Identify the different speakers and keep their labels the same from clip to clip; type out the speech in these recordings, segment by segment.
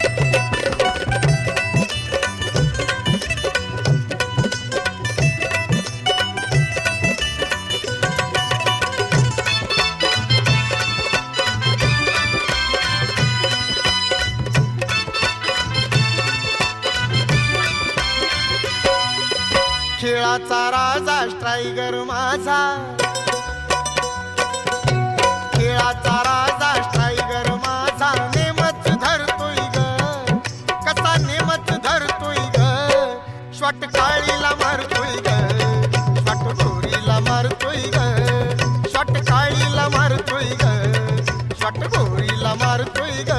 Speaker 1: खेळाचा राजा स्ट्रायगर माझा, खेळाचा राजा स्ट्रायगर माझा, नेमच धरतोय ग, कसा नेमच धरतोय ग, शॉट काळीला मारतोय ग, शॉट गोरीला मारतोय ग, शॉट काळीला मारतोय ग, शॉट गोरीला मारतोय ग.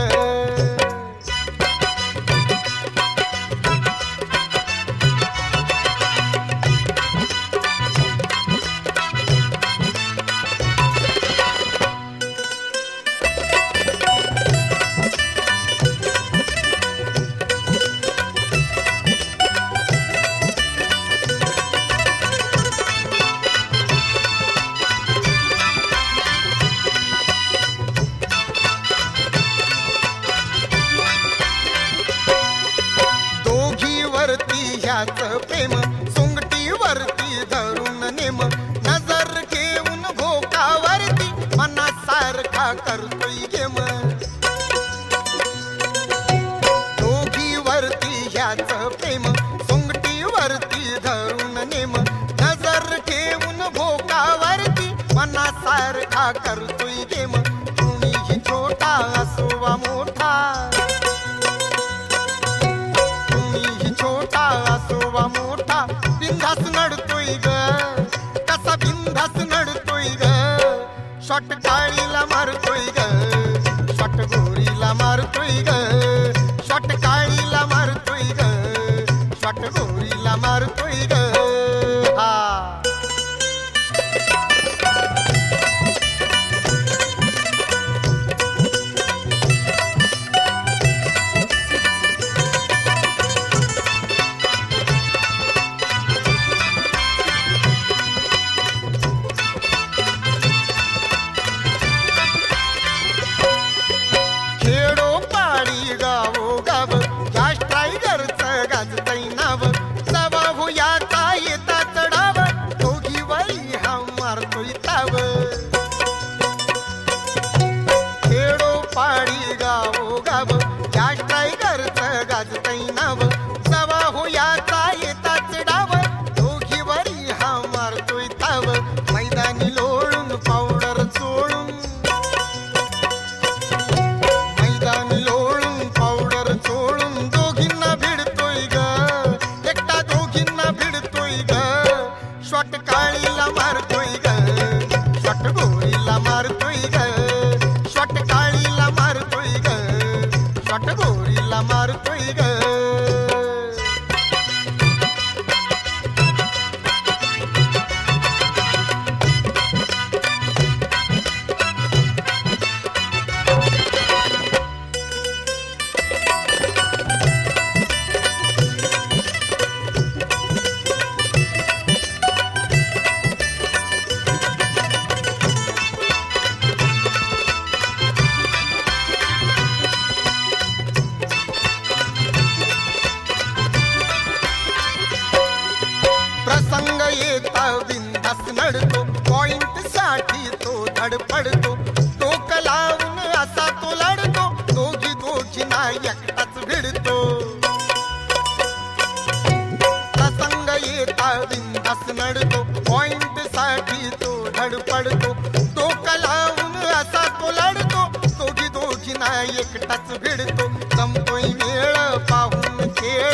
Speaker 1: ह्याच प्रेम सोंगटीवरती धरून नेम, नजर घेऊन भोकावरती मनासारखा करतोय गेम. दोघीवरती ह्याच प्रेम सोंगटीवरती धरून नेम, नजर घेऊन भोकावरती मनासारखा करतोय गेम. कुणीही छोटा असो वा मोठा, मोठा बिंदास नडतोय ग, कसा बिंदास नडतोय ग, शॉट काळीला मारतोय ग, शॉट गोरीला मारतोय ग, शॉट काळीला मारतोय ग, शॉट गोरीला मारतोय ग. हा प्रसंग येता बिंदास नडतो, पॉइंट साठी तो धडपडतो, टोक लावून असा तो लढतो, दोघी दोघींना एकटाच भिडतो. प्रसंग येता बिंदास नडतो, पॉइंट साठी तो धडपडतो, टोक लावून असा तो लढतो, दोघी दोघींना एकटाच भिडतो. जमतोय वेळ पाहून खेळ,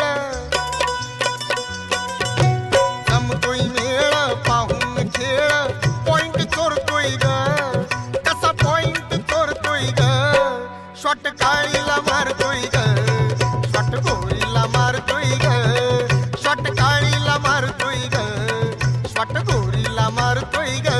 Speaker 1: पाहून खेळ, पॉइंट चोरतोय ग, कसा पॉइंट चोरतोय ग, शॉट काळीला मारतोय ग, शॉट गोरीला मारतोय ग, शॉट काळीला मारतोय ग, शॉट गोरीला मारतोय ग.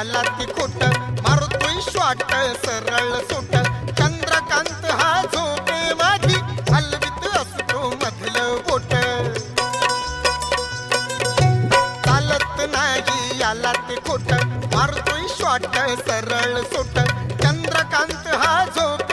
Speaker 1: याला ती खोट मारतोय शॉट सरळ सुट चंद्रकांत हा झोपे माझी हलवीत असतो मधलं बोट चालत नाही याला ते खोट मारतोय शॉट सरळ सुट चंद्रकांत हा झोपे